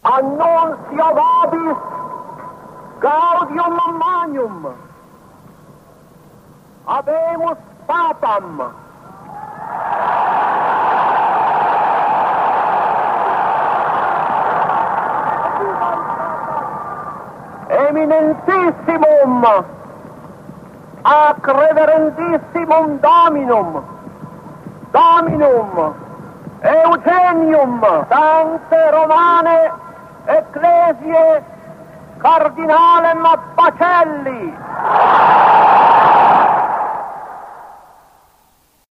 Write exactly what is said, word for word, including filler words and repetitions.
annuncio vobis gaudium magnum habemus papam eminentissimum ac reverentissimum dominum dominum Eugenium Sancte Romane Ecclesiae Cardinalem Bacelli